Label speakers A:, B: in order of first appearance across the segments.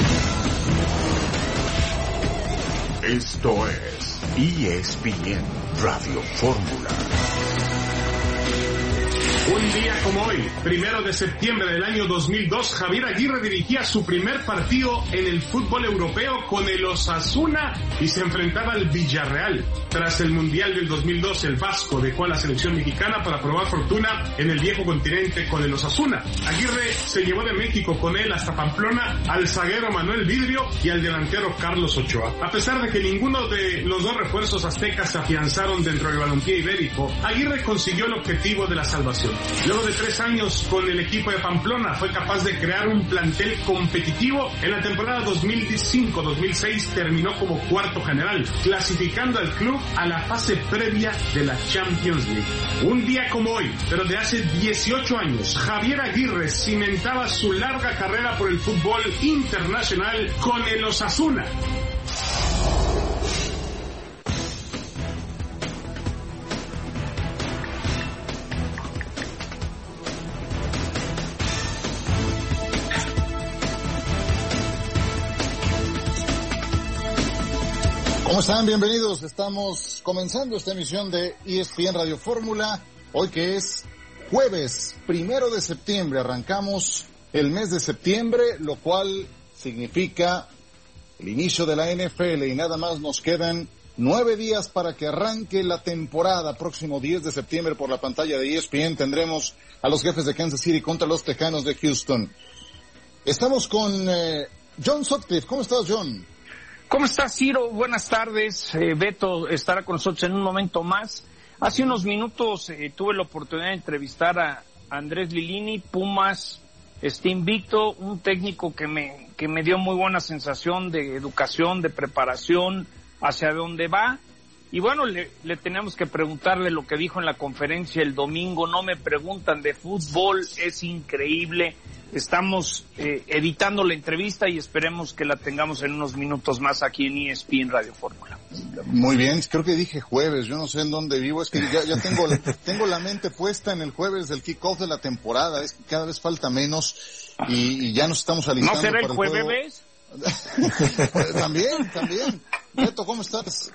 A: Esto es ESPN Radio Fórmula.
B: Un día como hoy, 1 de septiembre del año 2002, Javier Aguirre dirigía su primer partido en el fútbol europeo con el Osasuna y se enfrentaba al Villarreal. Tras el Mundial del 2002, el Vasco dejó a la selección mexicana para probar fortuna en el viejo continente con el Osasuna. Aguirre se llevó de México con él hasta Pamplona al zaguero Manuel Vidrio y al delantero Carlos Ochoa. A pesar de que ninguno de los dos refuerzos aztecas se afianzaron dentro del balompié ibérico, Aguirre consiguió el objetivo de la salvación. Luego de 3 años con el equipo de Pamplona, fue capaz de crear un plantel competitivo. En la temporada 2005-2006 terminó como cuarto general, clasificando al club a la fase previa de la Champions League. Un día como hoy, pero de hace 18 años, Javier Aguirre cimentaba su larga carrera por el fútbol internacional con el Osasuna.
C: ¿Cómo están? Bienvenidos. Estamos comenzando esta emisión de ESPN Radio Fórmula. Hoy que es jueves 1 de septiembre. Arrancamos el mes de septiembre, lo cual significa el inicio de la NFL y nada más nos quedan 9 días para que arranque la temporada. Próximo 10 de septiembre por la pantalla de ESPN tendremos a los Jefes de Kansas City contra los Tejanos de Houston. Estamos con John Sutcliffe. ¿Cómo estás, John?
D: ¿Cómo estás, Ciro? Buenas tardes. Beto estará con nosotros en un momento más. Hace unos minutos tuve la oportunidad de entrevistar a Andrés Lilini. Pumas está invicto, un técnico que me dio muy buena sensación de educación, de preparación, hacia dónde va. Y bueno, le tenemos que preguntarle lo que dijo en la conferencia el domingo. No me preguntan de fútbol, es increíble. Estamos editando la entrevista y esperemos que la tengamos en unos minutos más aquí en ESPN Radio Fórmula.
C: Muy bien, creo que dije jueves, yo no sé en dónde vivo, es que ya tengo la mente puesta en el jueves del kickoff de la temporada, es que cada vez falta menos y ya nos estamos alistando.
D: ¿No será el jueves?
C: También. Beto, ¿cómo estás?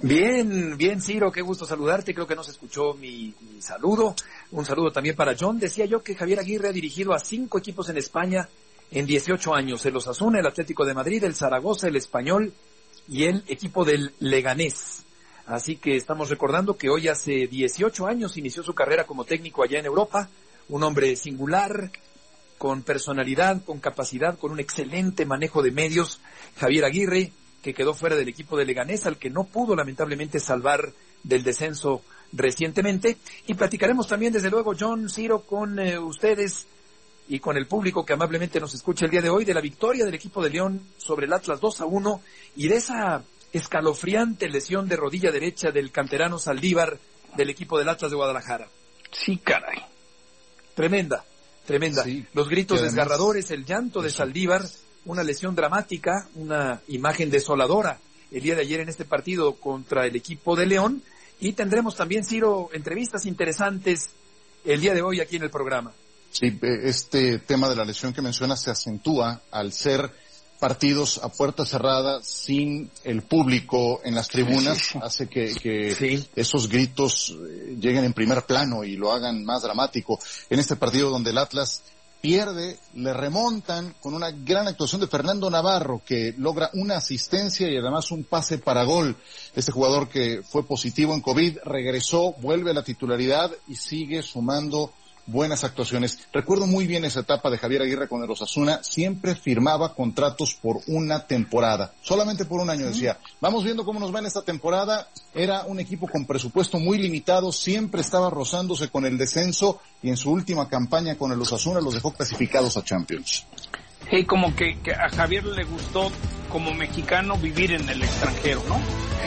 E: Bien, Ciro, qué gusto saludarte, creo que no se escuchó mi saludo. Un saludo también para John. Decía yo que Javier Aguirre ha dirigido a 5 equipos en España en 18 años, el Osasuna, el Atlético de Madrid, el Zaragoza, el Español y el equipo del Leganés. Así que estamos recordando que hoy hace 18 años inició su carrera como técnico allá en Europa, un hombre singular, con personalidad, con capacidad, con un excelente manejo de medios, Javier Aguirre, que quedó fuera del equipo de Leganés, al que no pudo lamentablemente salvar del descenso recientemente. Y platicaremos también, desde luego, John, Ciro, con ustedes y con el público que amablemente nos escucha el día de hoy, de la victoria del equipo de León sobre el Atlas 2-1 y de esa escalofriante lesión de rodilla derecha del canterano Saldívar del equipo del Atlas de Guadalajara.
D: Sí, caray.
E: Tremenda. Sí, los gritos
C: además,
E: desgarradores, el llanto de Saldívar, una lesión dramática, una imagen desoladora el día de ayer en este partido contra el equipo de León. Y tendremos también, Ciro, entrevistas interesantes el día de hoy aquí en el programa.
C: Sí, este tema de la lesión que mencionas se acentúa al ser partidos a puerta cerrada sin el público en las tribunas, hace que esos gritos lleguen en primer plano y lo hagan más dramático. En este partido donde el Atlas pierde, le remontan con una gran actuación de Fernando Navarro, que logra una asistencia y además un pase para gol. Este jugador que fue positivo en COVID regresó, vuelve a la titularidad y sigue sumando buenas actuaciones. Recuerdo muy bien esa etapa de Javier Aguirre con el Osasuna, siempre firmaba contratos por una temporada, solamente por un año. Decía, vamos viendo cómo nos va en esta temporada. Era un equipo con presupuesto muy limitado, siempre estaba rozándose con el descenso y en su última campaña con el Osasuna los dejó clasificados a Champions.
D: Y como que a Javier le gustó como mexicano vivir en el extranjero, ¿no?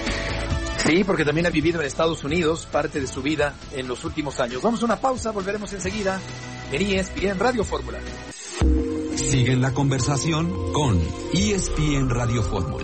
E: Sí, porque también ha vivido en Estados Unidos parte de su vida en los últimos años. Vamos a una pausa, volveremos enseguida en ESPN Radio Fórmula.
A: Sigue la conversación con ESPN Radio Fórmula.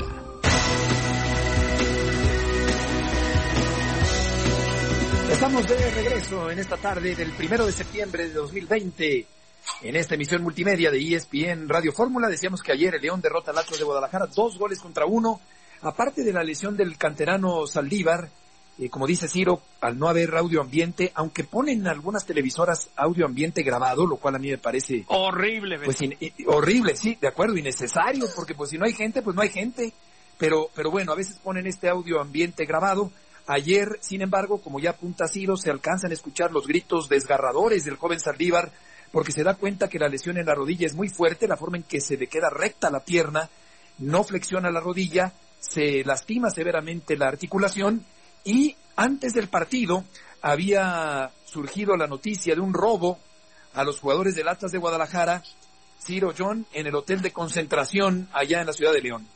E: Estamos de regreso en esta tarde del 1 de septiembre de 2020. en esta emisión multimedia de ESPN Radio Fórmula. Decíamos que ayer el León derrota al Atlas de Guadalajara 2-1. Aparte de la lesión del canterano Saldívar, como dice Ciro, al no haber audio ambiente, aunque ponen algunas televisoras audio ambiente grabado, lo cual a mí me parece
D: horrible,
E: pues horrible, sí, de acuerdo, innecesario, porque pues si no hay gente, pues no hay gente. Pero bueno, a veces ponen este audio ambiente grabado. Ayer, sin embargo, como ya apunta Ciro, se alcanzan a escuchar los gritos desgarradores del joven Saldívar, porque se da cuenta que la lesión en la rodilla es muy fuerte, la forma en que se le queda recta la pierna, no flexiona la rodilla, se lastima severamente la articulación, y antes del partido había surgido la noticia de un robo a los jugadores del Atlas de Guadalajara, Ciro, John, en el hotel de concentración allá en la ciudad de León.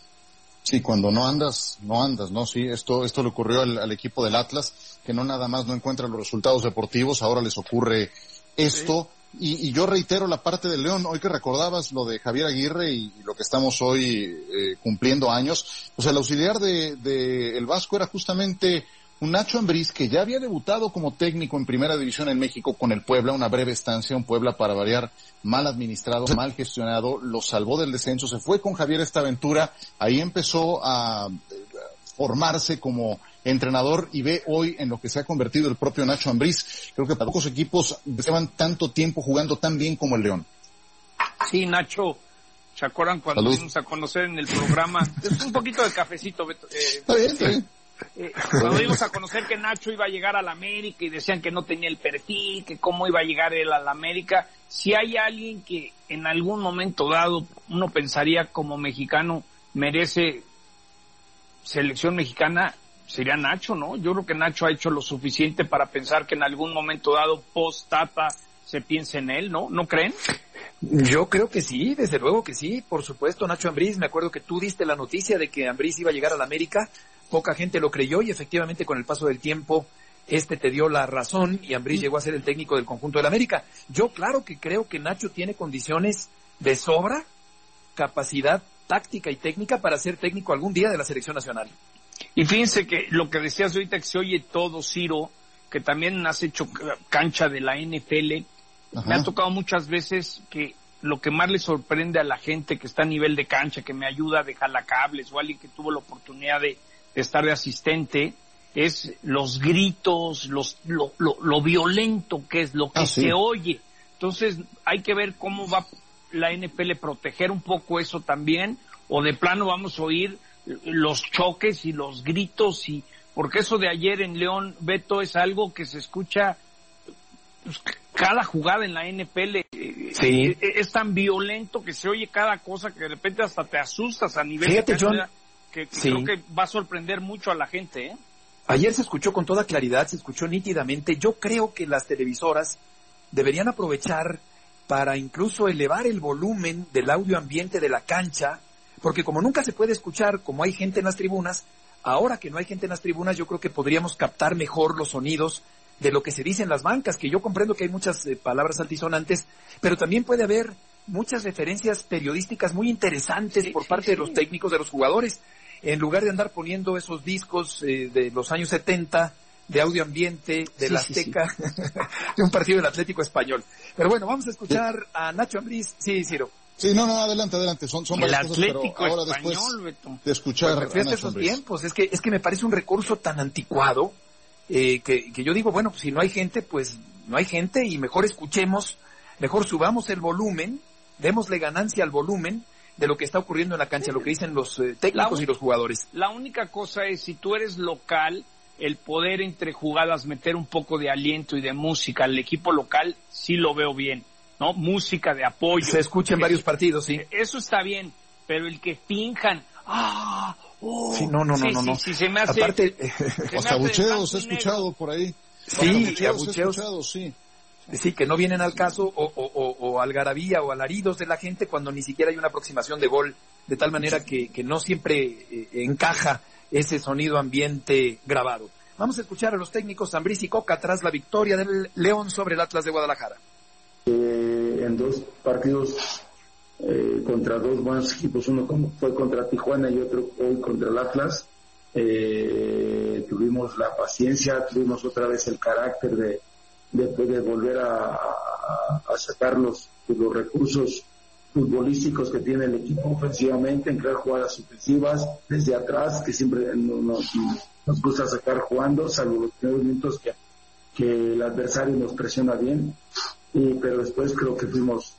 C: Sí, cuando no andas, ¿no? Sí, esto le ocurrió al equipo del Atlas, que no nada más no encuentra los resultados deportivos, ahora les ocurre esto. Sí. Y yo reitero la parte del León, hoy que recordabas lo de Javier Aguirre y lo que estamos hoy cumpliendo años, pues el auxiliar de el Vasco era justamente un Nacho Ambriz, que ya había debutado como técnico en Primera División en México con el Puebla, una breve estancia, un Puebla para variar mal administrado, mal gestionado, lo salvó del descenso, se fue con Javier a esta aventura, ahí empezó a formarse como entrenador y ve hoy en lo que se ha convertido el propio Nacho Ambriz. Creo que para pocos equipos llevan tanto tiempo jugando tan bien como el León.
D: Sí, Nacho, ¿se acuerdan cuando fuimos a conocer en el programa? Es un poquito de cafecito, Beto.
C: Está bien.
D: Cuando íbamos a conocer que Nacho iba a llegar a la América y decían que no tenía el perfil, que cómo iba a llegar él a la América, si hay alguien que en algún momento dado uno pensaría como mexicano merece selección mexicana, sería Nacho, ¿no? Yo creo que Nacho ha hecho lo suficiente para pensar que en algún momento dado, post-Tata, se piense en él, ¿no? ¿No creen?
E: Yo creo que sí, desde luego que sí, por supuesto. Nacho Ambriz, me acuerdo que tú diste la noticia de que Ambriz iba a llegar a la América, poca gente lo creyó y efectivamente con el paso del tiempo te dio la razón y Ambriz llegó a ser el técnico del conjunto de la América. Yo claro que creo que Nacho tiene condiciones de sobra, capacidad táctica y técnica para ser técnico algún día de la selección nacional.
D: Y fíjense que lo que decías ahorita, que se oye todo, Ciro, que también has hecho cancha de la NFL. Ajá. Me ha tocado muchas veces que lo que más le sorprende a la gente que está a nivel de cancha, que me ayuda de jalacables o alguien que tuvo la oportunidad de estar de asistente, es los gritos, lo violento que es, lo que se oye. Entonces hay que ver cómo va la NFL proteger un poco eso también, o de plano vamos a oír los choques y los gritos, y porque eso de ayer en León, Beto, es algo que se escucha pues, cada jugada en la NFL. Sí. Es tan violento que se oye cada cosa que de repente hasta te asustas a nivel
E: Fíjate,
D: de cancha, que creo que va a sorprender mucho a la gente, ¿eh?
E: Ayer se escuchó con toda claridad, se escuchó nítidamente. Yo creo que las televisoras deberían aprovechar para incluso elevar el volumen del audio ambiente de la cancha, porque como nunca se puede escuchar, como hay gente en las tribunas, ahora que no hay gente en las tribunas, yo creo que podríamos captar mejor los sonidos de lo que se dice en las bancas, que yo comprendo que hay muchas palabras altisonantes, pero también puede haber muchas referencias periodísticas muy interesantes por parte de los técnicos, de los jugadores, en lugar de andar poniendo esos discos de los años 70, de audio ambiente, de la Azteca, de un partido del Atlético Español. Pero bueno, vamos a escuchar a Nacho Ambriz. Sí, Ciro.
C: Sí, no, adelante. Son varias cosas, pero ahora después de escuchar
E: a Nacho Ambriz. Tiempos, es que me parece un recurso tan anticuado, que yo digo, bueno, pues si no hay gente, pues no hay gente, y mejor escuchemos, mejor subamos el volumen, démosle ganancia al volumen de lo que está ocurriendo en la cancha, lo que dicen los técnicos y los jugadores.
D: La única cosa es, si tú eres local, el poder entre jugadas meter un poco de aliento y de música al equipo local, sí lo veo bien, ¿no? Música de apoyo.
E: Se escucha en varios partidos, sí.
D: Eso está bien, pero el que finjan,
E: sí, no.
D: Sí, se me hace...
C: Aparte, hasta abucheos he escuchado por ahí.
E: Sí, abucheos,
C: sí.
E: Sí, que no vienen al caso, o algarabía o alaridos de la gente cuando ni siquiera hay una aproximación de gol, de tal manera que no siempre encaja ese sonido ambiente grabado. Vamos a escuchar a los técnicos Ambriz y Coca tras la victoria del León sobre el Atlas de Guadalajara.
F: En dos partidos contra dos buenos equipos, uno fue contra Tijuana y otro hoy contra el Atlas, tuvimos la paciencia, tuvimos otra vez el carácter de volver a a sacar los recursos futbolísticos que tiene el equipo ofensivamente, en crear jugadas ofensivas desde atrás, que siempre nos gusta sacar jugando, salvo los primeros minutos que el adversario nos presiona bien, pero después creo que fuimos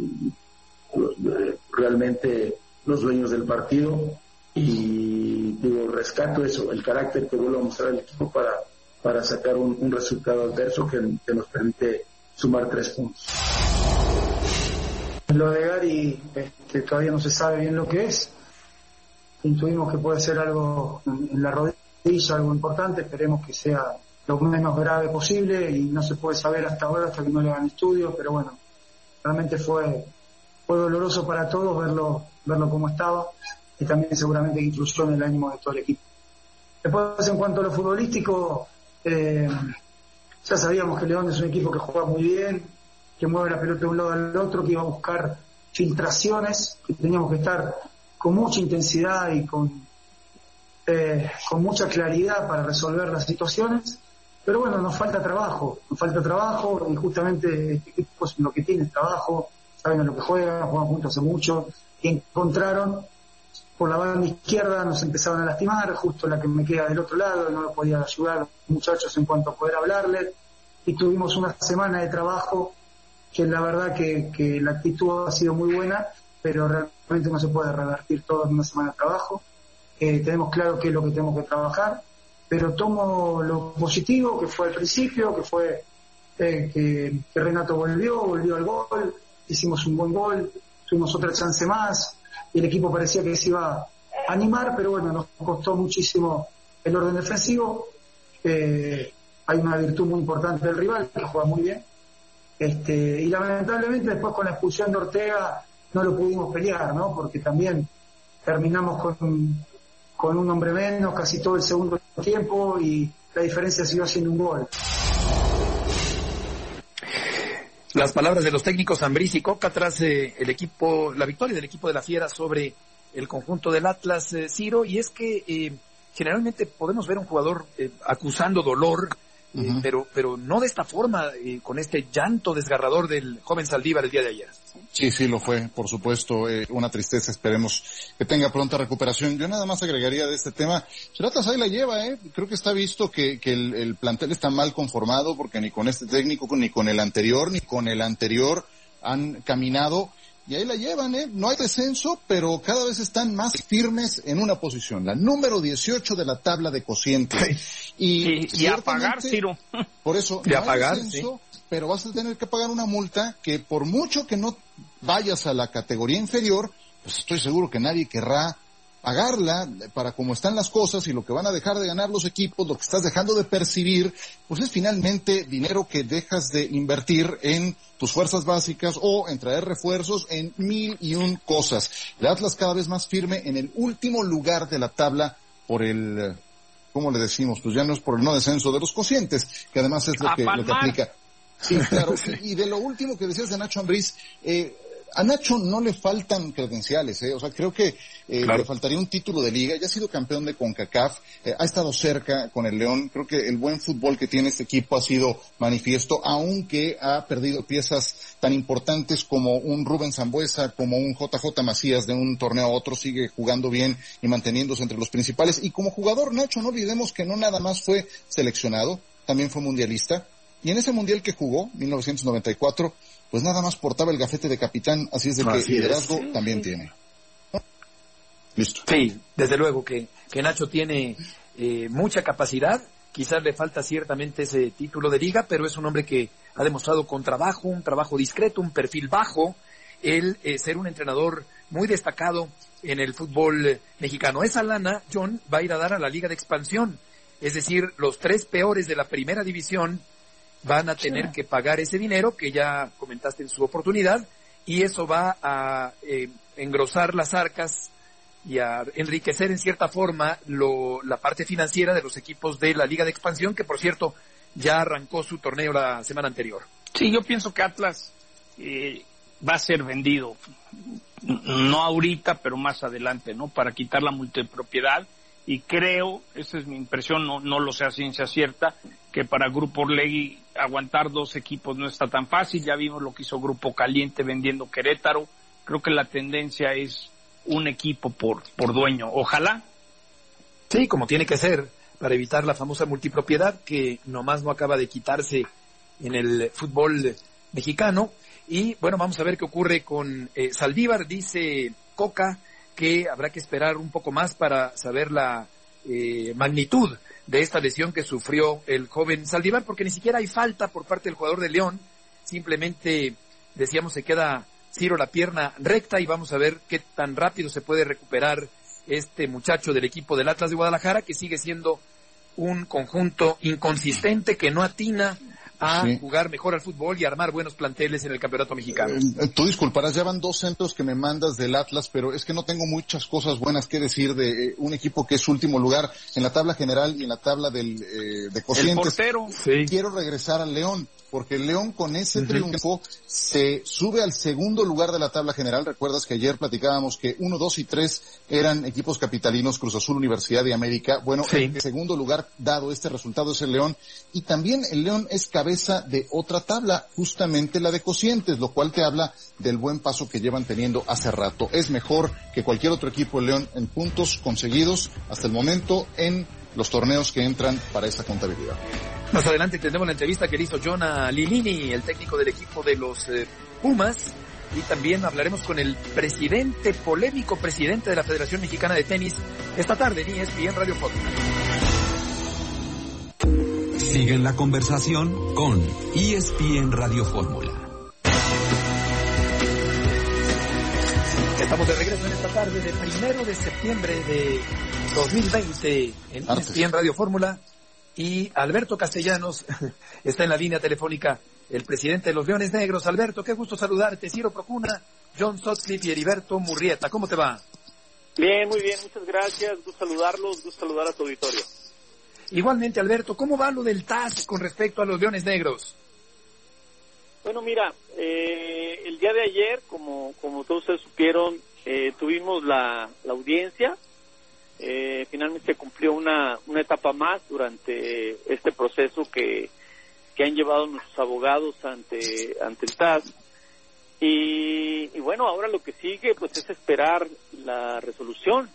F: realmente los dueños del partido, y rescato eso, el carácter que vuelve a mostrar el equipo para sacar un resultado adverso que nos permite sumar 3 puntos.
G: Lo de Gary todavía no se sabe bien lo que es. Intuimos que puede ser algo en la rodilla, algo importante. Esperemos que sea lo menos grave posible, y no se puede saber hasta ahora, hasta que no le hagan estudios. Pero bueno, realmente fue doloroso para todos verlo como estaba, y también seguramente influyó en el ánimo de todo el equipo. Después, en cuanto a lo futbolístico, ya sabíamos que León es un equipo que juega muy bien, que mueve la pelota de un lado al otro, que iba a buscar filtraciones, que teníamos que estar con mucha intensidad y con mucha claridad para resolver las situaciones. Pero bueno, nos falta trabajo, y justamente este equipo es lo que tiene, trabajo, saben a lo que juegan juntos hace mucho, y encontraron por la banda izquierda, nos empezaban a lastimar, justo la que me queda del otro lado, no lo podía ayudar a los muchachos en cuanto a poder hablarles, y tuvimos una semana de trabajo que la verdad que la actitud ha sido muy buena, pero realmente no se puede revertir todo en una semana de trabajo. Tenemos claro qué es lo que tenemos que trabajar, pero tomo lo positivo que fue al principio, que fue que Renato volvió al gol, hicimos un buen gol, tuvimos otra chance más, y el equipo parecía que se iba a animar, pero bueno, nos costó muchísimo el orden defensivo. Hay una virtud muy importante del rival, que juega muy bien, y lamentablemente después con la expulsión de Ortega no lo pudimos pelear, ¿no? Porque también terminamos con un hombre menos casi todo el segundo tiempo, y la diferencia siguió siendo un gol.
E: Las palabras de los técnicos Ambriz y Coca tras el equipo, la victoria del equipo de la Fiera sobre el conjunto del Atlas, Ciro, y es que generalmente podemos ver a un jugador acusando dolor, pero no de esta forma, con este llanto desgarrador del joven Saldívar el día de ayer.
C: Sí, lo fue, por supuesto, una tristeza, esperemos que tenga pronta recuperación. Yo nada más agregaría de este tema, el Atlas ahí la lleva, creo que está visto que el plantel está mal conformado, porque ni con este técnico, ni con el anterior, han caminado, y ahí la llevan, no hay descenso, pero cada vez están más firmes en una posición, la número 18 de la tabla de cocientes.
D: Y a pagar, Ciro.
C: Por eso,
E: y
C: no
E: a pagar,
C: hay descenso,
E: sí.
C: Pero vas a tener que pagar una multa que, por mucho que no vayas a la categoría inferior, pues estoy seguro que nadie querrá pagarla para cómo están las cosas, y lo que van a dejar de ganar los equipos, lo que estás dejando de percibir, pues es finalmente dinero que dejas de invertir en tus fuerzas básicas o en traer refuerzos, en 1001 cosas. El Atlas cada vez más firme en el último lugar de la tabla por el, ¿cómo le decimos? Pues ya no es por el no descenso de los cocientes, que además es lo que aplica. Sí, claro. Y de lo último que decías de Nacho Ambriz, a Nacho no le faltan credenciales, o sea, creo que le faltaría un título de liga. Ya ha sido campeón de CONCACAF, ha estado cerca con el León. Creo que el buen fútbol que tiene este equipo ha sido manifiesto, aunque ha perdido piezas tan importantes como un Rubén Sambueza, como un JJ Macías. De un torneo a otro sigue jugando bien y manteniéndose entre los principales. Y como jugador, Nacho, no olvidemos que no nada más fue seleccionado, también fue mundialista. Y en ese mundial que jugó, 1994, pues nada más portaba el gafete de capitán, así es de que liderazgo también tiene. Listo.
E: Sí, desde luego que Nacho tiene mucha capacidad, quizás le falta ciertamente ese título de liga, pero es un hombre que ha demostrado con trabajo, un trabajo discreto, un perfil bajo, el ser un entrenador muy destacado en el fútbol mexicano. Esa lana, John, va a ir a dar a la Liga de Expansión, es decir, los 3 peores de la primera división van a tener que pagar ese dinero que ya comentaste en su oportunidad, y eso va a engrosar las arcas y a enriquecer en cierta forma la parte financiera de los equipos de la Liga de Expansión, que por cierto ya arrancó su torneo la semana anterior.
D: Sí, yo pienso que Atlas va a ser vendido, no ahorita, pero más adelante, ¿no? Para quitar la multipropiedad. Y creo, esa es mi impresión, no lo sé a ciencia cierta, que para Grupo Orlegui aguantar 2 equipos no está tan fácil. Ya vimos lo que hizo Grupo Caliente vendiendo Querétaro. Creo que la tendencia es un equipo por dueño. Ojalá.
E: Sí, como tiene que ser, para evitar la famosa multipropiedad que nomás no acaba de quitarse en el fútbol mexicano. Y bueno, vamos a ver qué ocurre con Saldívar. Dice Coca que habrá que esperar un poco más para saber la magnitud de esta lesión que sufrió el joven Saldívar, porque ni siquiera hay falta por parte del jugador de León. Simplemente, decíamos, se queda Ciro la pierna recta y vamos a ver qué tan rápido se puede recuperar este muchacho del equipo del Atlas de Guadalajara, que sigue siendo un conjunto inconsistente, que no atina a jugar mejor al fútbol y armar buenos planteles en el campeonato mexicano.
C: Tú disculparás, ya van 2 centros que me mandas del Atlas, pero es que no tengo muchas cosas buenas que decir de un equipo que es último lugar en la tabla general y en la tabla de cocientes.
D: El portero.
C: Sí. Quiero regresar al León, porque el León con ese triunfo se sube al segundo lugar de la tabla general. Recuerdas que ayer platicábamos que 1, 2 y 3 eran equipos capitalinos, Cruz Azul, Universidad de América. Bueno, el segundo lugar, dado este resultado, es el León. Y también el León es cabeza de otra tabla, justamente la de cocientes, lo cual te habla del buen paso que llevan teniendo hace rato. Es mejor que cualquier otro equipo el León en puntos conseguidos hasta el momento en los torneos que entran para esta contabilidad.
E: Más adelante tendremos la entrevista que le hizo John Lilini, el técnico del equipo de los Pumas, y también hablaremos con el polémico presidente de la Federación Mexicana de Tenis, esta tarde en ESPN Radio Fórmula.
A: Siguen la conversación con ESPN Radio Fórmula.
E: Estamos de regreso en esta tarde de 1 de septiembre de 2020 en ESPN Radio Fórmula. Y Alberto Castellanos está en la línea telefónica, el presidente de los Leones Negros. Alberto, qué gusto saludarte. Ciro Procuna, John Sutcliffe y Heriberto Murrieta. ¿Cómo te va?
H: Bien, muy bien, muchas gracias. Gusto saludarlos, gusto saludar a tu auditorio.
E: Igualmente, Alberto, ¿cómo va lo del TAS con respecto a los Leones Negros?
H: Bueno, mira, el día de ayer, como todos ustedes supieron, tuvimos la audiencia. Finalmente se cumplió una etapa más durante este proceso que han llevado nuestros abogados ante el TAS. Y bueno, ahora lo que sigue pues es esperar la resolución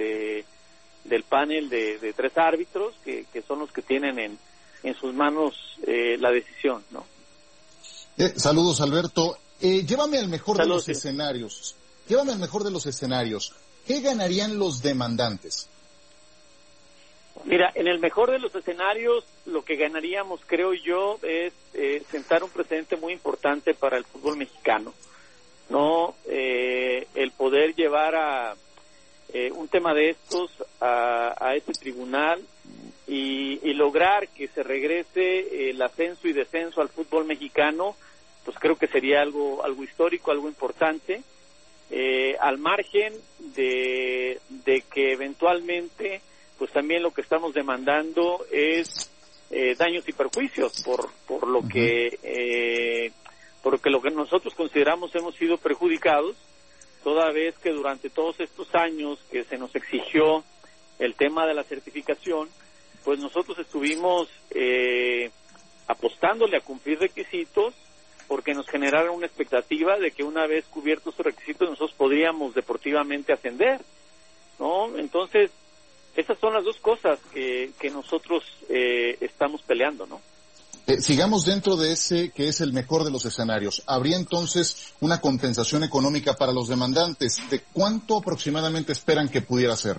H: del panel de 3 árbitros que son los que tienen en sus manos la decisión, ¿no?
C: Saludos, Alberto. Llévame al mejor de los
H: escenarios.
C: Llévame al mejor de los escenarios. ¿Qué ganarían los demandantes?
H: Mira, en el mejor de los escenarios, lo que ganaríamos, creo yo, es sentar un precedente muy importante para el fútbol mexicano, ¿no? El poder llevar a un tema de estos a este tribunal y lograr que se regrese el ascenso y descenso al fútbol mexicano, pues creo que sería algo histórico, algo importante. Al margen de que eventualmente pues también lo que estamos demandando es daños y perjuicios por lo que nosotros consideramos hemos sido perjudicados, toda vez que durante todos estos años que se nos exigió el tema de la certificación, pues nosotros estuvimos apostándole a cumplir requisitos, porque nos generaron una expectativa de que una vez cubiertos esos requisitos nosotros podríamos deportivamente ascender, ¿no? Entonces, esas son las dos cosas que nosotros estamos peleando, ¿no?
C: Sigamos dentro de ese que es el mejor de los escenarios. ¿Habría entonces una compensación económica para los demandantes? ¿De cuánto aproximadamente esperan que pudiera ser?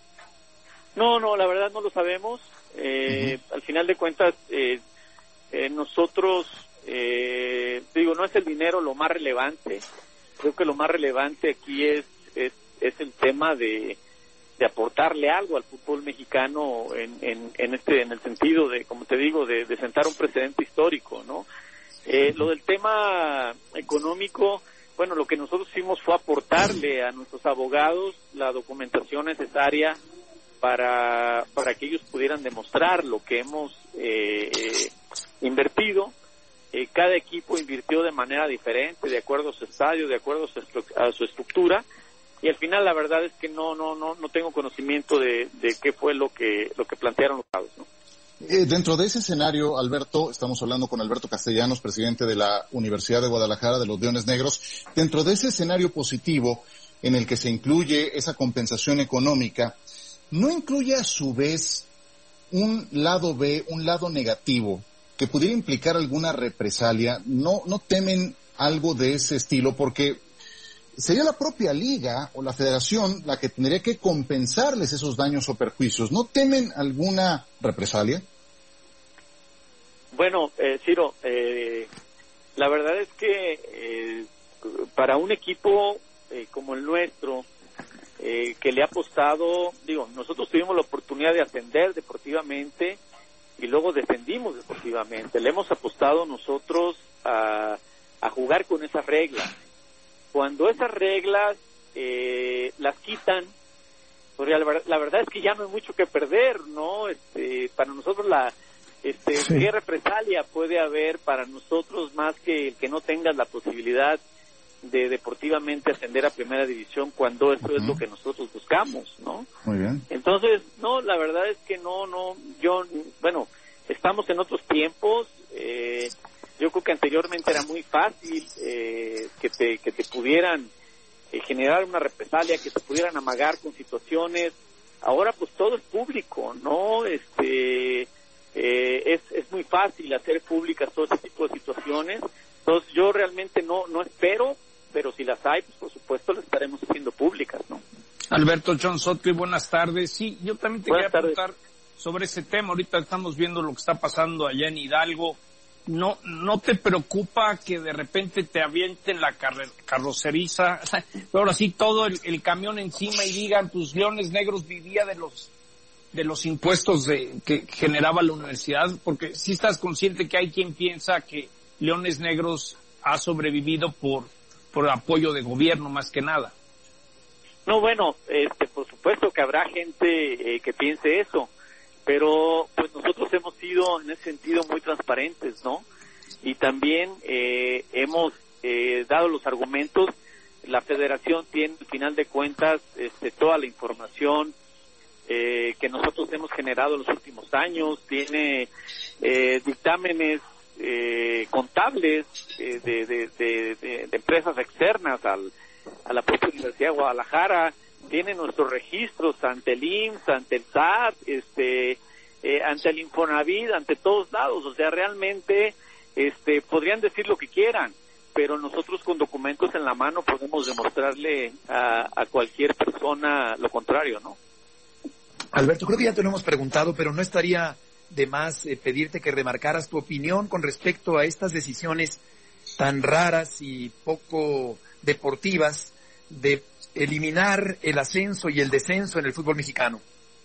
H: No, la verdad no lo sabemos. Al final de cuentas, nosotros... no es el dinero lo más relevante. Creo que lo más relevante aquí es el tema de aportarle algo al fútbol mexicano en el sentido de, como te digo, de sentar un precedente histórico, ¿no? Lo del tema económico, bueno, lo que nosotros hicimos fue aportarle a nuestros abogados la documentación necesaria para que ellos pudieran demostrar lo que hemos invertido. Cada equipo invirtió de manera diferente, de acuerdo a su estadio, de acuerdo a su estructura, y al final la verdad es que no tengo conocimiento de qué fue lo que plantearon los abogados, ¿no?
C: Dentro de ese escenario, Alberto, estamos hablando con Alberto Castellanos, presidente de la Universidad de Guadalajara, de los Leones Negros. Dentro de ese escenario positivo en el que se incluye esa compensación económica, ¿no incluye a su vez un lado B, un lado negativo, que pudiera implicar alguna represalia? ¿No temen algo de ese estilo? Porque sería la propia liga o la federación la que tendría que compensarles esos daños o perjuicios. ¿No temen alguna represalia?
H: Bueno, Ciro, la verdad es que para un equipo como el nuestro, que le ha apostado, nosotros tuvimos la oportunidad de ascender deportivamente y luego descendimos deportivamente. Le hemos apostado nosotros a jugar con esas reglas. Cuando esas reglas las quitan, pues la verdad es que ya no hay mucho que perder, ¿no? Para nosotros ¿qué represalia puede haber para nosotros más que el que no tengas la posibilidad de deportivamente ascender a primera división, cuando eso es lo que nosotros buscamos, ¿no?
C: Muy bien.
H: Entonces, no, la verdad es que estamos en otros tiempos. Yo creo que anteriormente era muy fácil que te pudieran generar una represalia, que te pudieran amagar con situaciones. Ahora pues todo es público, ¿no? Es muy fácil hacer públicas todo ese tipo de situaciones. Entonces yo realmente no espero, pero si las hay, pues por supuesto las estaremos haciendo públicas, ¿no?
D: Alberto John Sotcliffe, buenas tardes. Sí, yo también te quería preguntar sobre ese tema. Ahorita estamos viendo lo que está pasando allá en Hidalgo. ¿No te preocupa que de repente te avienten la carroceriza, ahora sí todo el camión encima y digan, tus Leones Negros vivía de los impuestos que generaba la universidad? Porque sí estás consciente que hay quien piensa que Leones Negros ha sobrevivido por apoyo de gobierno más que nada.
H: No, bueno, por supuesto que habrá gente que piense eso, pero pues nosotros hemos sido en ese sentido muy transparentes, ¿no? Y también hemos dado los argumentos. La federación tiene, al final de cuentas, toda la información que nosotros hemos generado en los últimos años. Tiene dictámenes contables de empresas externas a la propia Universidad de Guadalajara. Tiene nuestros registros ante el IMSS, ante el SAT, ante el Infonavit, ante todos lados. O sea, realmente podrían decir lo que quieran, pero nosotros con documentos en la mano podemos demostrarle a cualquier persona lo contrario, ¿no?
E: Alberto, creo que ya te lo hemos preguntado, pero no estaría de más pedirte que remarcaras tu opinión con respecto a estas decisiones tan raras y poco deportivas de eliminar el ascenso y el descenso en el fútbol mexicano.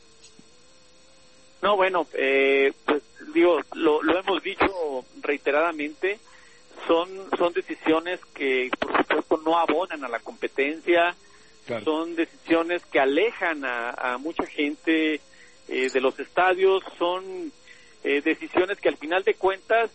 H: No, bueno, pues lo hemos dicho reiteradamente, son decisiones que por supuesto no abonan a la competencia. Claro. Son decisiones que alejan a mucha gente de los estadios, son decisiones que al final de cuentas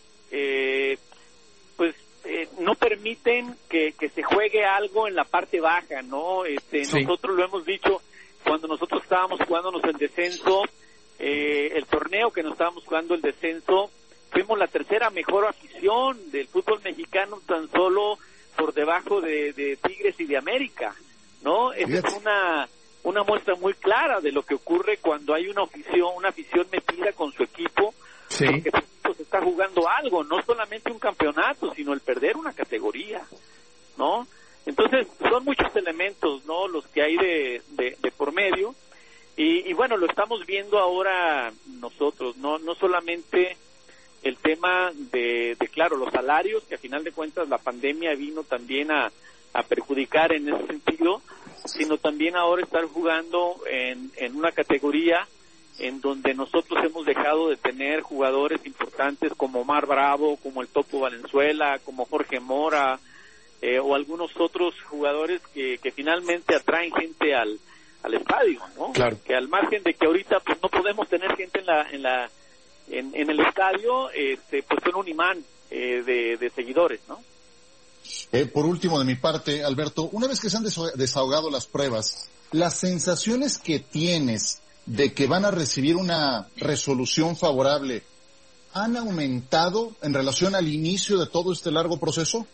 H: no permiten que se juegue algo en la parte baja, ¿no? Sí. Nosotros lo hemos dicho cuando nosotros estábamos jugándonos el descenso, el torneo que nos estábamos jugando el descenso, fuimos la tercera mejor afición del fútbol mexicano, tan solo por debajo de Tigres y de América, ¿no? Esa es una muestra muy clara de lo que ocurre cuando hay una afición metida con su equipo. Sí. Porque se está jugando algo, no solamente un campeonato, sino el perder una categoría, ¿no? Entonces son muchos elementos, ¿no?, los que hay de por medio, y bueno, lo estamos viendo ahora nosotros, no solamente el tema de claro, los salarios, que a final de cuentas la pandemia vino también a perjudicar en ese sentido, sino también ahora estar jugando en una categoría en donde nosotros hemos dejado de tener jugadores importantes como Omar Bravo, como el Topo Valenzuela, como Jorge Mora, o algunos otros jugadores que finalmente atraen gente al estadio, ¿no? Claro. Que al margen de que ahorita pues no podemos tener gente en el estadio, pues son un imán de seguidores, ¿no?
C: Por último, de mi parte, Alberto, una vez que se han desahogado las pruebas, las sensaciones que tienes de que van a recibir una resolución favorable, ¿han aumentado en relación al inicio de todo este largo proceso?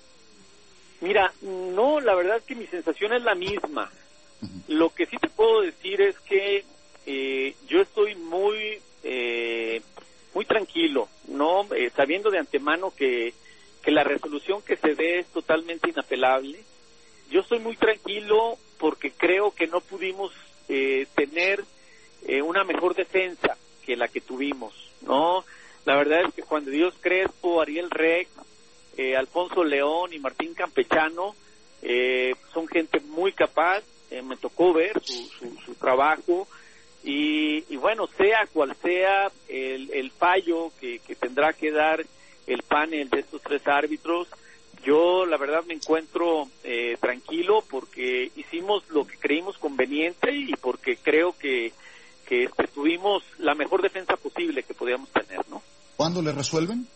H: Mira, no, la verdad es que mi sensación es la misma. Lo que sí te puedo decir es que yo estoy muy tranquilo, no sabiendo de antemano que la resolución que se dé es totalmente inapelable. Yo estoy muy tranquilo porque creo que no pudimos tener una mejor defensa que la que tuvimos, ¿no? La verdad es que Juan de Dios Crespo, Ariel Rex, Alfonso León y Martín Campechano son gente muy capaz. Me tocó ver su trabajo y bueno, sea cual sea el fallo que tendrá que dar el panel de estos tres árbitros, yo la verdad me encuentro tranquilo porque hicimos lo que creímos conveniente y porque creo que tuvimos la mejor defensa posible que podíamos tener, ¿no?
C: ¿Cuándo le resuelven?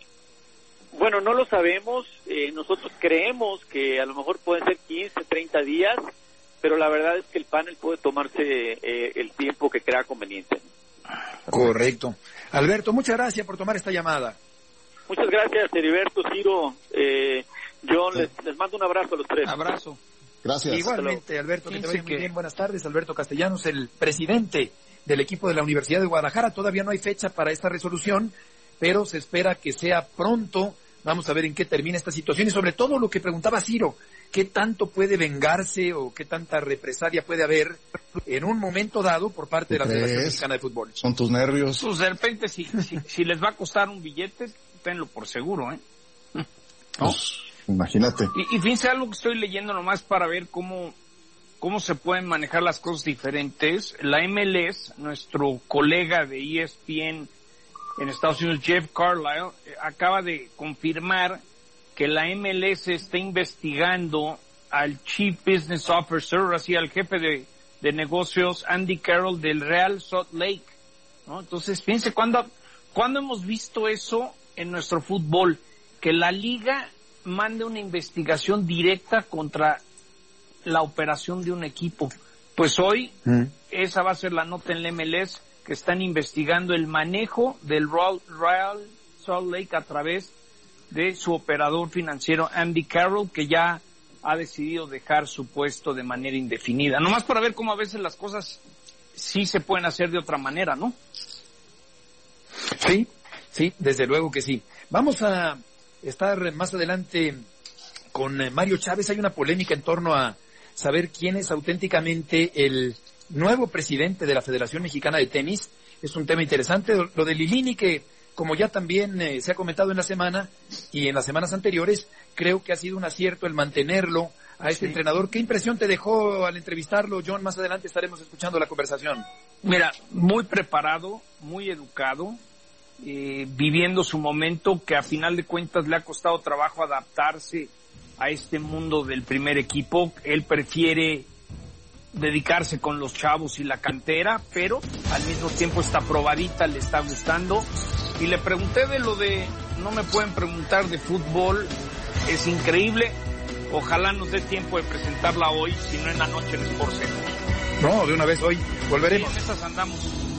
H: Bueno, no lo sabemos. Nosotros creemos que a lo mejor pueden ser 15, 30 días, pero la verdad es que el panel puede tomarse el tiempo que crea conveniente.
E: Correcto. Alberto, muchas gracias por tomar esta llamada.
H: Muchas gracias, Heriberto, Ciro. John, les mando un abrazo a los tres.
D: Abrazo.
C: Gracias.
E: Igualmente, Alberto, que te vaya muy bien. Buenas tardes. Alberto Castellanos, el presidente del equipo de la Universidad de Guadalajara. Todavía no hay fecha para esta resolución, pero se espera que sea pronto. Vamos a ver en qué termina esta situación y sobre todo lo que preguntaba Ciro, ¿qué tanto puede vengarse o qué tanta represalia puede haber en un momento dado por parte de la Federación Mexicana de Fútbol?
C: Son tus nervios.
D: Pues de repente, si les va a costar un billete, tenlo por seguro, ¿eh? ¿No?
C: Pues, imagínate.
D: Y fíjense algo que estoy leyendo nomás para ver cómo se pueden manejar las cosas diferentes. La MLS, nuestro colega de ESPN en Estados Unidos, Jeff Carlisle, acaba de confirmar que la MLS está investigando al Chief Business Officer, así al jefe de negocios, Andy Carroll, del Real Salt Lake, ¿no? Entonces, fíjense, ¿cuándo hemos visto eso en nuestro fútbol? Que la liga mande una investigación directa contra la operación de un equipo. Pues hoy, esa va a ser la nota en la MLS, que están investigando el manejo del Real Salt Lake a través de su operador financiero Andy Carroll, que ya ha decidido dejar su puesto de manera indefinida. Nomás para ver cómo a veces las cosas sí se pueden hacer de otra manera, ¿no?
E: Sí, desde luego que sí. Vamos a estar más adelante con Mario Chávez. Hay una polémica en torno a saber quién es auténticamente el nuevo presidente de la Federación Mexicana de Tenis. Es un tema interesante. Lo de Lilini, que como ya también se ha comentado en la semana y en las semanas anteriores, creo que ha sido un acierto el mantenerlo a este entrenador. ¿Qué impresión te dejó al entrevistarlo, John? Más adelante estaremos escuchando la conversación.
D: Mira, muy preparado, muy educado, viviendo su momento, que a final de cuentas le ha costado trabajo adaptarse a este mundo del primer equipo. Él prefiere dedicarse con los chavos y la cantera, pero al mismo tiempo está probadita, le está gustando. Y le pregunté de lo de, no me pueden preguntar de fútbol, es increíble. Ojalá nos dé tiempo de presentarla hoy, si no en la noche en Sports Center.
E: No, de una vez hoy, volveremos.
D: Sí, en esas andamos.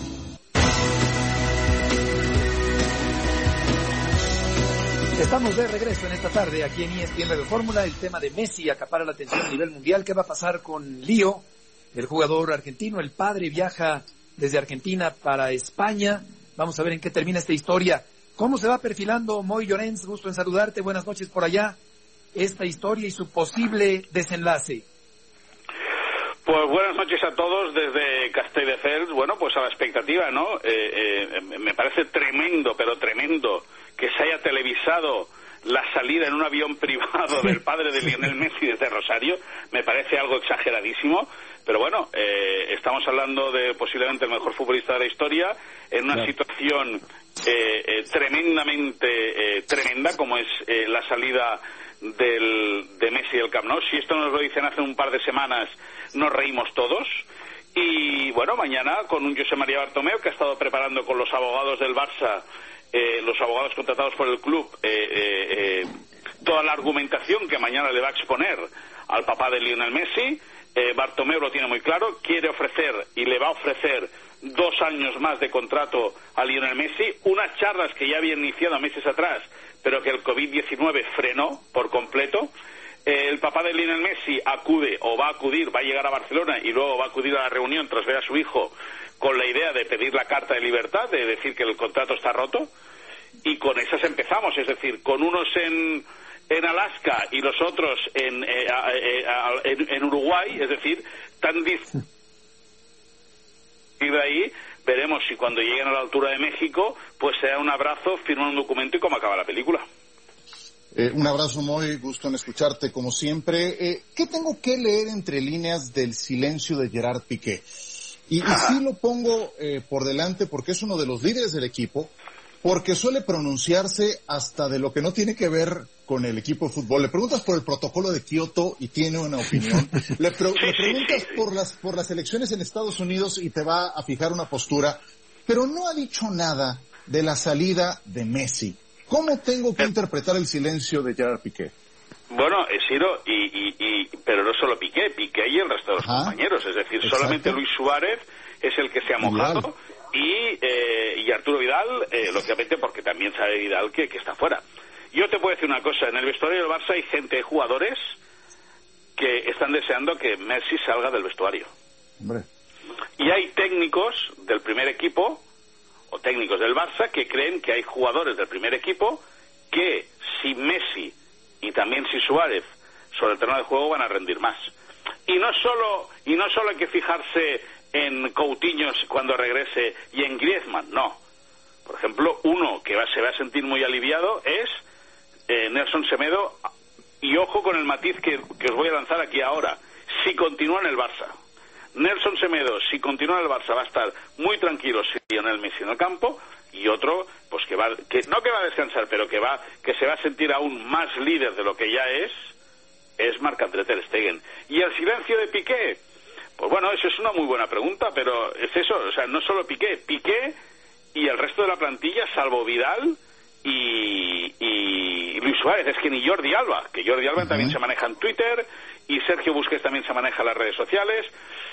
E: Estamos de regreso en esta tarde aquí en ESPN Radio Fórmula. El tema de Messi acapara la atención a nivel mundial. ¿Qué va a pasar con Lío, el jugador argentino? El padre viaja desde Argentina para España. Vamos a ver en qué termina esta historia. ¿Cómo se va perfilando, Moy Llorens? Gusto en saludarte. Buenas noches por allá. Esta historia y su posible desenlace.
I: Pues buenas noches a todos desde Castelldefels. Bueno, pues a la expectativa, ¿no? Me parece tremendo, pero tremendo, que se haya televisado la salida en un avión privado del padre de Lionel Messi desde Rosario. Me parece algo exageradísimo, pero bueno, estamos hablando de posiblemente el mejor futbolista de la historia en una situación tremendamente tremenda como es la salida de Messi del Camp Nou. Si esto nos lo dicen hace un par de semanas, nos reímos todos. Y bueno, mañana con un José María Bartomeu, que ha estado preparando con los abogados del Barça, los abogados contratados por el club, toda la argumentación que mañana le va a exponer al papá de Lionel Messi. Bartomeu lo tiene muy claro, quiere ofrecer y le va a ofrecer 2 años más de contrato a Lionel Messi, unas charlas que ya había iniciado meses atrás, pero que el COVID-19 frenó por completo. El papá de Lionel Messi acude o va a acudir, va a llegar a Barcelona y luego va a acudir a la reunión tras ver a su hijo con la idea de pedir la carta de libertad, de decir que el contrato está roto, y con esas empezamos, es decir, con unos en Alaska y los otros en Uruguay, es decir, y de ahí veremos si cuando lleguen a la altura de México, pues sea un abrazo, firman un documento y cómo acaba la película.
C: Un abrazo, muy gusto en escucharte como siempre. ¿Qué tengo que leer entre líneas del silencio de Gerard Piqué? Y sí lo pongo por delante porque es uno de los líderes del equipo, porque suele pronunciarse hasta de lo que no tiene que ver con el equipo de fútbol. Le preguntas por el protocolo de Kioto y tiene una opinión. Le preguntas por las elecciones en Estados Unidos y te va a fijar una postura, pero no ha dicho nada de la salida de Messi. ¿Cómo tengo que interpretar el silencio de Gerard Piqué?
I: Bueno, Ciro, pero no solo Piqué y el resto de los compañeros. Es decir, exacto. Solamente Luis Suárez es el que se ha mojado y Arturo Vidal, lógicamente, porque también sabe Vidal que está fuera. Yo te puedo decir una cosa, en el vestuario del Barça hay gente, jugadores, que están deseando que Messi salga del vestuario.
C: Hombre.
I: Y hay técnicos del primer equipo, o técnicos del Barça, que creen que hay jugadores del primer equipo que si Messi y también si Suárez sobre el terreno de juego van a rendir más. Y no solo hay que fijarse en Coutinho cuando regrese y en Griezmann, no. Por ejemplo, uno que se va a sentir muy aliviado es Nelson Semedo, y ojo con el matiz que os voy a lanzar aquí ahora. Si continúa en el Barça, Nelson Semedo, si continúa en el Barça, va a estar muy tranquilo si Lionel Messi en el campo, y otro, pues que va a descansar, pero que se va a sentir aún más líder de lo que ya es Marc-André ter Stegen. Y el silencio de Piqué, pues bueno, eso es una muy buena pregunta, pero es eso, o sea, no solo Piqué y el resto de la plantilla, salvo Vidal y Luis Suárez, es que ni Jordi Alba, también se maneja en Twitter, y Sergio Busquets también se maneja en las redes sociales.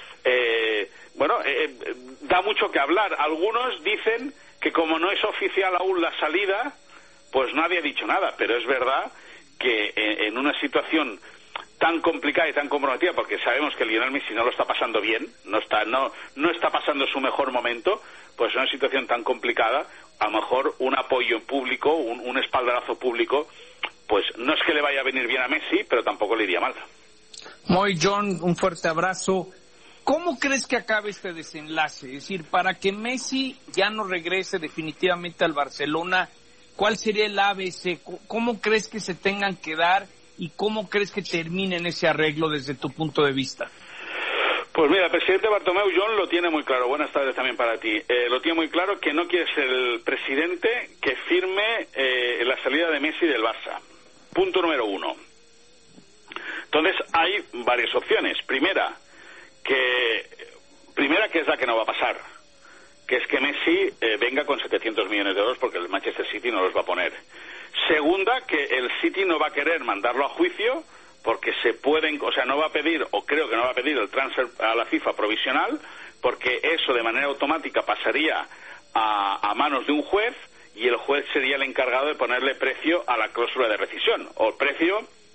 I: Da mucho que hablar. Algunos dicen que como no es oficial aún la salida, pues nadie ha dicho nada, pero es verdad que en una situación tan complicada y tan comprometida, porque sabemos que Lionel Messi no lo está pasando bien, no está pasando su mejor momento, pues en una situación tan complicada, a lo mejor un apoyo público, un espaldarazo público, pues no es que le vaya a venir bien a Messi, pero tampoco le iría mal.
D: Muy John, un fuerte abrazo. ¿Cómo crees que acabe este desenlace? Es decir, para que Messi ya no regrese definitivamente al Barcelona, ¿cuál sería el ABC? ¿Cómo crees que se tengan que dar y cómo crees que terminen ese arreglo desde tu punto de vista?
I: Pues mira, el presidente Bartomeu, John, lo tiene muy claro. Buenas tardes también para ti. Lo tiene muy claro que no quiere ser el presidente que firme la salida de Messi del Barça. Punto número 1. Entonces hay varias opciones. Primera, que es la que no va a pasar, que es que Messi venga con 700 millones de euros porque el Manchester City no los va a poner. Segunda, que el City no va a querer mandarlo a juicio porque no va a pedir, o creo que no va a pedir el transfer a la FIFA provisional, porque eso de manera automática pasaría a manos de un juez, y el juez sería el encargado de ponerle precio a la cláusula de rescisión, o precio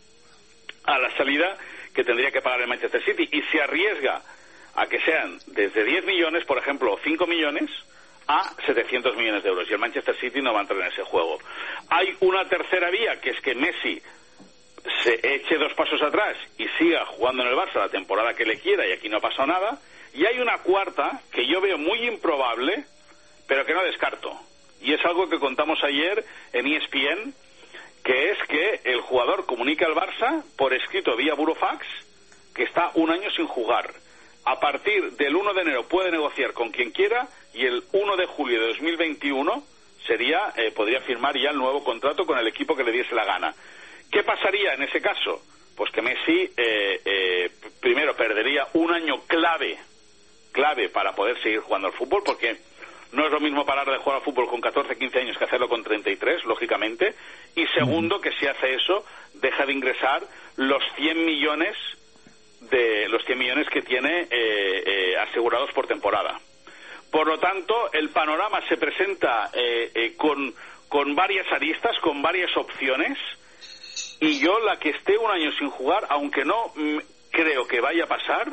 I: a la salida que tendría que pagar el Manchester City, y se arriesga a que sean desde 10 millones, por ejemplo, o 5 millones, a 700 millones de euros, y el Manchester City no va a entrar en ese juego. Hay una tercera vía, que es que Messi se eche 2 pasos atrás y siga jugando en el Barça la temporada que le quiera, y aquí no ha pasado nada. Y hay una cuarta, que yo veo muy improbable, pero que no descarto, y es algo que contamos ayer en ESPN, que es que el jugador comunica al Barça por escrito vía burofax que está 1 año sin jugar. A partir del 1 de enero puede negociar con quien quiera, y el 1 de julio de 2021 podría firmar ya el nuevo contrato con el equipo que le diese la gana. ¿Qué pasaría en ese caso? Pues que Messi primero perdería 1 año clave para poder seguir jugando al fútbol, porque no es lo mismo parar de jugar al fútbol con 14, 15 años que hacerlo con 33, lógicamente. Y segundo, que si hace eso, deja de ingresar los 100 millones de los 100 millones que tiene asegurados por temporada. Por lo tanto, el panorama se presenta con varias aristas, con varias opciones, y yo la que esté un año sin jugar, aunque no creo que vaya a pasar,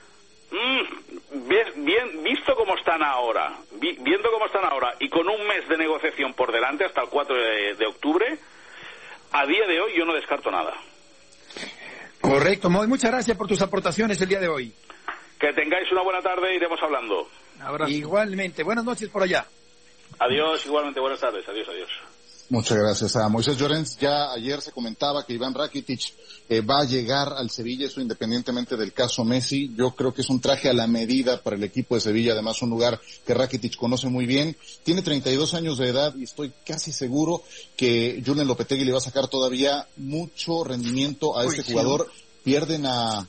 I: visto cómo están ahora, viendo cómo están ahora, y con un mes de negociación por delante hasta el 4 de octubre, a día de hoy yo no descarto nada.
E: Correcto, Moy, muchas gracias por tus aportaciones el día de hoy.
I: Que tengáis una buena tarde, iremos hablando.
E: Abrazo. Igualmente, buenas noches por allá.
I: Adiós, igualmente, buenas tardes, adiós.
C: Muchas gracias a Moisés Llorens. Ya ayer se comentaba que Iván Rakitic va a llegar al Sevilla, eso independientemente del caso Messi. Yo creo que es un traje a la medida para el equipo de Sevilla, además un lugar que Rakitic conoce muy bien. Tiene 32 años de edad y estoy casi seguro que Julen Lopetegui le va a sacar todavía mucho rendimiento a este jugador. Pierden a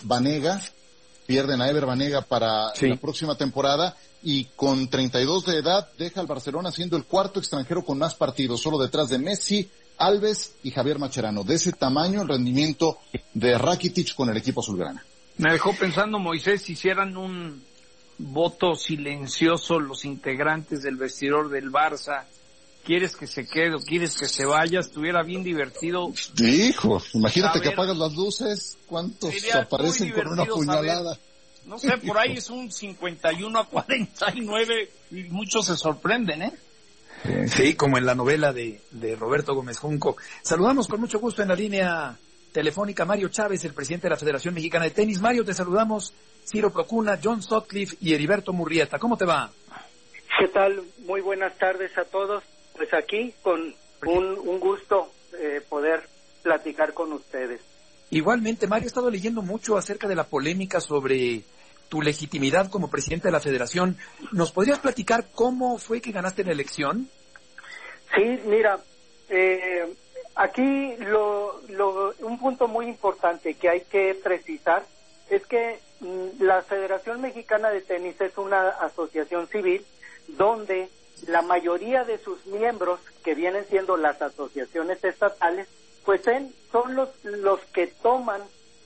C: Ever Banega para la próxima temporada, y con 32 de edad deja al Barcelona siendo el cuarto extranjero con más partidos, solo detrás de Messi, Alves y Javier Mascherano. De ese tamaño el rendimiento de Rakitic con el equipo azulgrana.
D: Me dejó pensando, Moisés, si hicieran un voto silencioso los integrantes del vestidor del Barça, ¿quieres que se quede o quieres que se vaya? Estuviera bien divertido.
C: Hijo, imagínate que apagas las luces, ¿cuántos aparecen con una puñalada?
D: No sé, por ahí es un 51-49 y muchos se sorprenden, ¿eh?
E: Sí, como en la novela de Roberto Gómez Junco. Saludamos con mucho gusto en la línea telefónica Mario Chávez, el presidente de la Federación Mexicana de Tenis. Mario, te saludamos Ciro Procuna, John Sutcliffe y Heriberto Murrieta. ¿Cómo te va?
J: ¿Qué tal? Muy buenas tardes a todos. Pues aquí con un gusto poder platicar con ustedes.
E: Igualmente, Mario, he estado leyendo mucho acerca de la polémica sobre tu legitimidad como presidente de la Federación. ¿Nos podrías platicar cómo fue que ganaste la elección?
J: Sí, mira, aquí un punto muy importante que hay que precisar es que la Federación Mexicana de Tenis es una asociación civil donde la mayoría de sus miembros, que vienen siendo las asociaciones estatales, pues son los que toman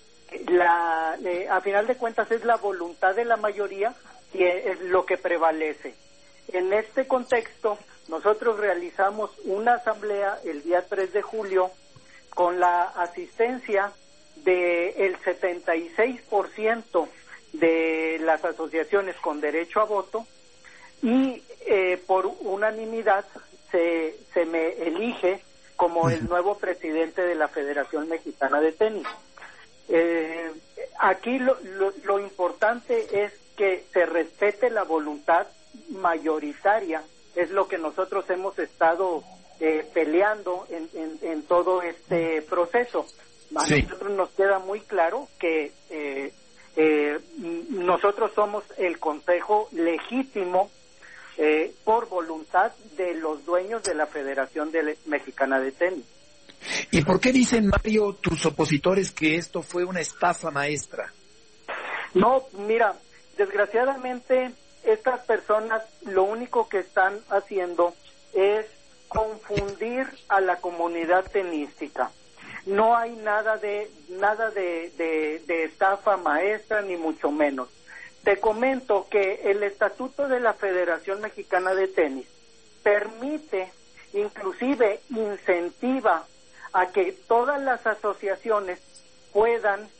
J: a final de cuentas es la voluntad de la mayoría y es lo que prevalece. En este contexto, nosotros realizamos una asamblea el día 3 de julio con la asistencia del 76% de las asociaciones con derecho a voto, y por unanimidad se me elige como el nuevo presidente de la Federación Mexicana de Tenis. Aquí lo importante es que se respete la voluntad mayoritaria, es lo que nosotros hemos estado peleando en todo este proceso. A nosotros nos queda muy claro que nosotros somos el consejo legítimo por voluntad de los dueños de la Federación Mexicana de Tenis.
E: ¿Y por qué dicen, Mario, tus opositores que esto fue una estafa maestra?
J: No, mira, desgraciadamente estas personas lo único que están haciendo es confundir a la comunidad tenística. No hay nada de estafa maestra, ni mucho menos. Te comento que el Estatuto de la Federación Mexicana de Tenis permite, inclusive incentiva a que todas las asociaciones puedan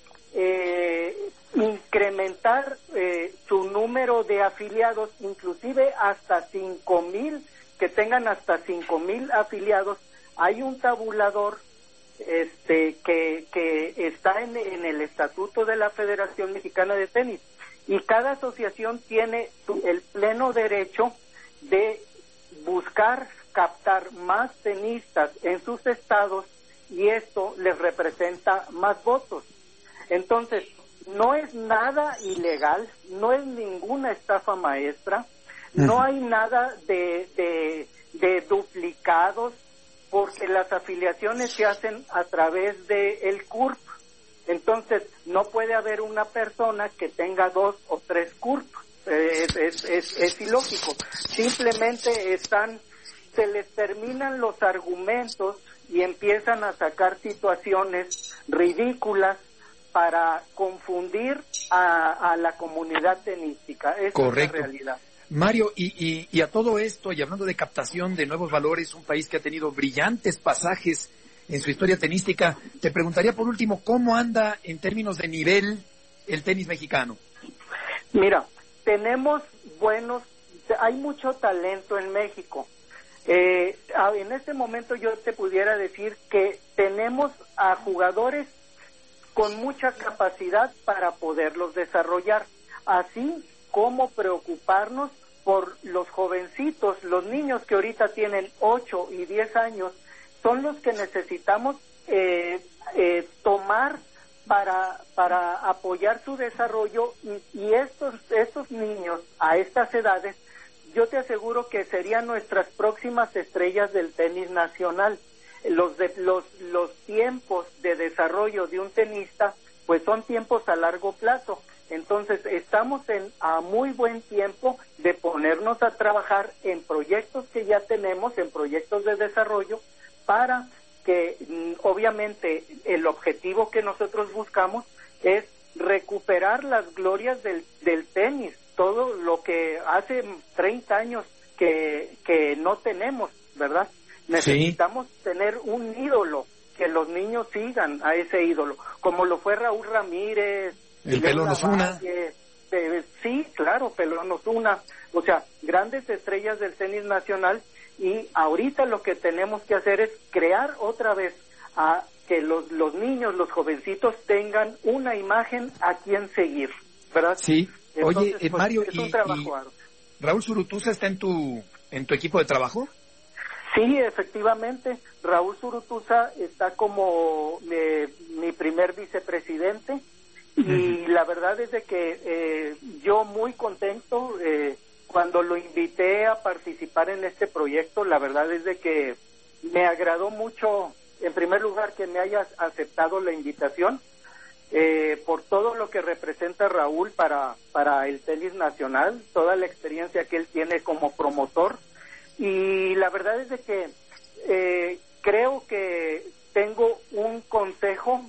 J: incrementar su número de afiliados, inclusive hasta 5,000, que tengan hasta 5,000 afiliados. Hay un tabulador que está en el Estatuto de la Federación Mexicana de Tenis, y cada asociación tiene el pleno derecho de buscar captar más tenistas en sus estados, y esto les representa más votos. Entonces, no es nada ilegal, no es ninguna estafa maestra, no hay nada de duplicados, porque las afiliaciones se hacen a través de el CURP. Entonces, no puede haber una persona que tenga 2 o 3 CURP. Es ilógico. Simplemente se les terminan los argumentos y empiezan a sacar situaciones ridículas para confundir a la comunidad tenística. Esa
E: Correcto.
J: Es la realidad.
E: Mario, y a todo esto, y hablando de captación de nuevos valores, un país que ha tenido brillantes pasajes en su historia tenística, te preguntaría por último, ¿cómo anda en términos de nivel el tenis mexicano?
J: Mira, hay mucho talento en México. En este momento yo te pudiera decir que tenemos a jugadores con mucha capacidad para poderlos desarrollar, así como preocuparnos por los jovencitos, los niños que ahorita tienen 8 y 10 años, son los que necesitamos tomar para apoyar su desarrollo, y estos niños a estas edades, yo te aseguro que serían nuestras próximas estrellas del tenis nacional. Los tiempos de desarrollo de un tenista, pues son tiempos a largo plazo. Entonces estamos a muy buen tiempo de ponernos a trabajar en proyectos que ya tenemos, en proyectos de desarrollo, para que obviamente el objetivo que nosotros buscamos es recuperar las glorias del tenis, todo lo que hace 30 años que no tenemos, ¿verdad? Necesitamos tener un ídolo, que los niños sigan a ese ídolo, como lo fue Raúl Ramírez,
E: el Pelón Osuna.
J: Sí, claro, Pelón Osuna, o sea, grandes estrellas del tenis nacional, y ahorita lo que tenemos que hacer es crear otra vez a que los niños, los jovencitos tengan una imagen a quien seguir, ¿verdad?
E: Sí.
J: Entonces,
E: oye, Mario,
J: es un trabajo arduo.
E: ¿Raúl Zurutuza está en tu equipo de trabajo?
J: Sí, efectivamente, Raúl Zurutuza está como mi primer vicepresidente, y la verdad es de que yo muy contento cuando lo invité a participar en este proyecto. La verdad es de que me agradó mucho, en primer lugar, que me hayas aceptado la invitación, por todo lo que representa Raúl para el tenis nacional, toda la experiencia que él tiene como promotor, y la verdad es de que creo que tengo un consejo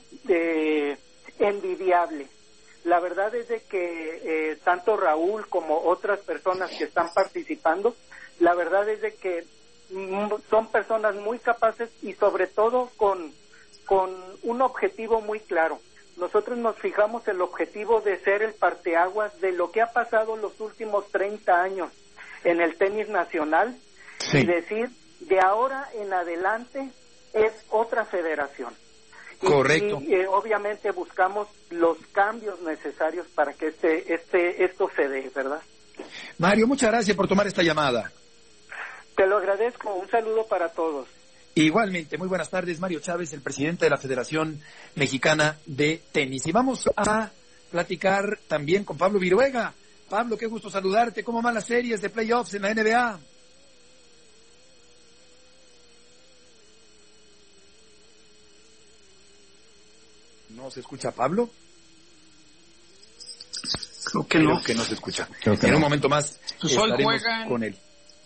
J: envidiable. La verdad es de que tanto Raúl como otras personas que están participando, la verdad es de que son personas muy capaces, y sobre todo con un objetivo muy claro. Nosotros nos fijamos el objetivo de ser el parteaguas de lo que ha pasado los últimos 30 años en el tenis nacional, y decir, de ahora en adelante es otra federación.
E: Correcto.
J: Y obviamente buscamos los cambios necesarios para que esto se dé, ¿verdad?
E: Mario, muchas gracias por tomar esta llamada.
J: Te lo agradezco, un saludo para todos.
E: Igualmente, muy buenas tardes, Mario Chávez, el presidente de la Federación Mexicana de Tenis. Y vamos a platicar también con Pablo Viruega. Pablo, qué gusto saludarte. ¿Cómo van las series de playoffs en la NBA? ¿No se escucha Pablo?
D: Creo que
E: no se escucha. En un momento más
D: pues hoy
E: estaremos
D: juegan
E: con él.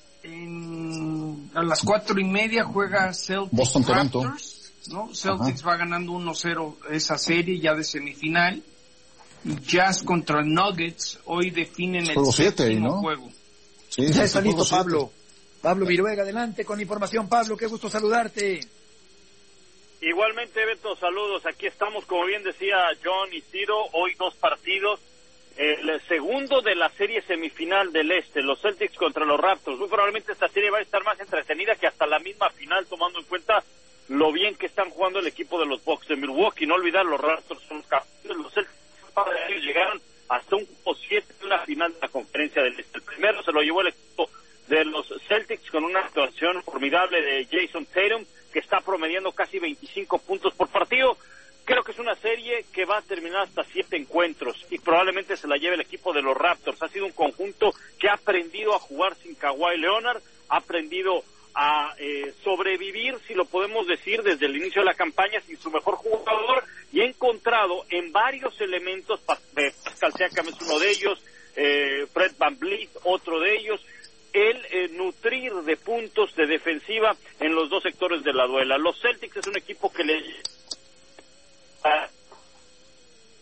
D: A las 4:30 juega Celtics
C: Boston
D: Raptors, ¿no? Celtics va ganando 1-0 esa serie ya de semifinal. Y Jazz contra Nuggets hoy definen el séptimo juego.
E: Sí, ya está listo Pablo. Pablo Viruega, adelante con información. Pablo, qué gusto saludarte.
I: Igualmente, Beto, saludos. Aquí estamos, como bien decía John y Ciro, hoy 2 partidos. El segundo de la serie semifinal del Este, los Celtics contra los Raptors. Muy probablemente esta serie va a estar más entretenida que hasta la misma final, tomando en cuenta lo bien que están jugando el equipo de los Bucks de Milwaukee. No olvidar, los Raptors son los campeones. Los Celtics llegaron hasta un 7 en la final de la conferencia del Este. El primero se lo llevó el equipo de los Celtics con una actuación formidable de Jason Tatum, que está promediando casi 25 puntos por partido. Creo que es una serie que va a terminar hasta 7 encuentros y probablemente se la lleve el equipo de los Raptors. Ha sido un conjunto que ha aprendido a jugar sin Kawhi Leonard, ha aprendido a sobrevivir, si lo podemos decir, desde el inicio de la campaña sin su mejor jugador, y ha encontrado en varios elementos, Pascal Siakam es uno de ellos, Fred VanVleet otro de ellos, el nutrir de puntos de defensiva en los dos sectores de la duela. Los Celtics es un equipo que le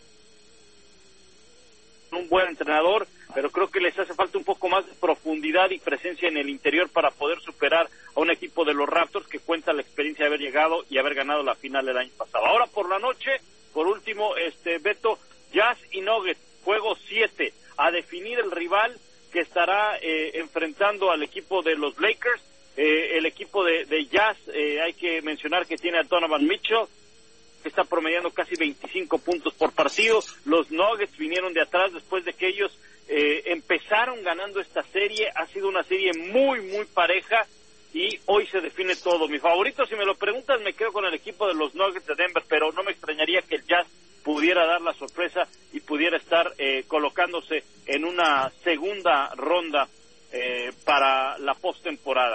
H: un buen entrenador, pero creo que les hace falta un poco más de profundidad y presencia en el interior para poder superar a un equipo de los Raptors que cuenta la experiencia de haber llegado y haber ganado la final el año pasado. Ahora por la noche, por último, Beto, Jazz y Nuggets, juego 7, a definir el rival que estará enfrentando al equipo de los Lakers. El equipo de Jazz, hay que mencionar que tiene a Donovan Mitchell, que está promediando casi 25 puntos por partido. Los Nuggets vinieron de atrás después de que ellos empezaron ganando esta serie. Ha sido una serie muy, muy pareja y hoy se define todo. Mi favorito, si me lo preguntas, me quedo con el equipo de los Nuggets de Denver, pero no me extrañaría que el Jazz pudiera dar la sorpresa y pudiera estar colocándose en una segunda ronda para la postemporada.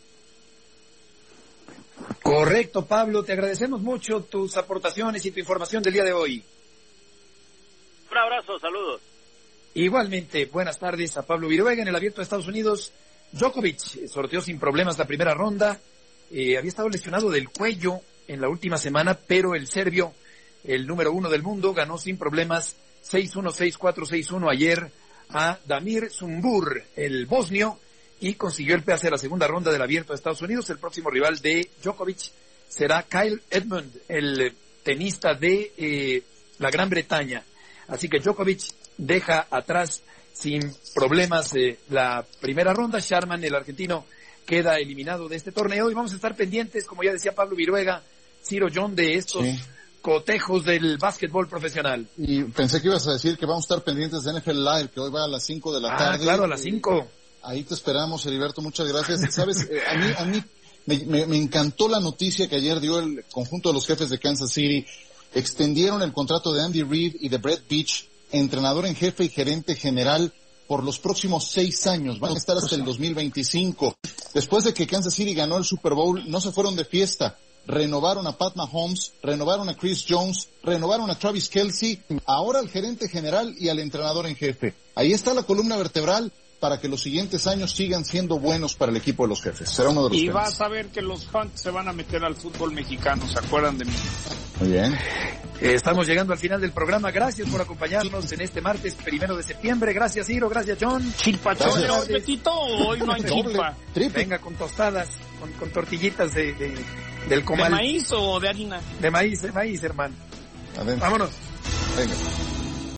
E: Correcto, Pablo, te agradecemos mucho tus aportaciones y tu información del día de hoy.
H: Un abrazo, saludos.
E: Igualmente, buenas tardes a Pablo Viruega. En el Abierto de Estados Unidos, Djokovic sorteó sin problemas la primera ronda. Había estado lesionado del cuello en la última semana, pero el serbio, el número 1 del mundo, ganó sin problemas 6-1, 6-4, 6-1 ayer a Damir Sumbur, el bosnio, y consiguió el pase a la segunda ronda del Abierto de Estados Unidos. El próximo rival de Djokovic será Kyle Edmund, el tenista de la Gran Bretaña. Así que Djokovic deja atrás sin problemas la primera ronda. Sharman, el argentino, queda eliminado de este torneo y vamos a estar pendientes, como ya decía Pablo Viruega, Ciro, John, de estos cotejos del básquetbol profesional.
C: Y pensé que ibas a decir que vamos a estar pendientes de NFL Live, que hoy va a las 5 de la tarde.
E: Claro, a las 5.
C: Ahí te esperamos, Heriberto, muchas gracias. Sabes, a mí me encantó la noticia que ayer dio el conjunto de los Jefes de Kansas City. Extendieron el contrato de Andy Reid y de Brett Veach, entrenador en jefe y gerente general, por los próximos 6 años. Van a estar hasta el 2025. Después de que Kansas City ganó el Super Bowl, no se fueron de fiesta. Renovaron a Pat Mahomes, renovaron a Chris Jones, renovaron a Travis Kelce, ahora al gerente general y al entrenador en jefe. Ahí está la columna vertebral para que los siguientes años sigan siendo buenos para el equipo de los Jefes. Será uno de los temas.
D: Vas a ver que los fans se van a meter al fútbol mexicano, ¿se acuerdan de mí?
C: Muy bien.
E: Estamos llegando al final del programa. Gracias por acompañarnos en este martes 1 de septiembre. Gracias, Ciro. Gracias, John.
D: Chilpachón, Betito. Hoy no hay chilpa.
E: Venga, con tostadas, con tortillitas del comal.
D: ¿De maíz o de harina?
E: De maíz, hermano.
C: Adentro.
E: Vámonos.
C: Venga.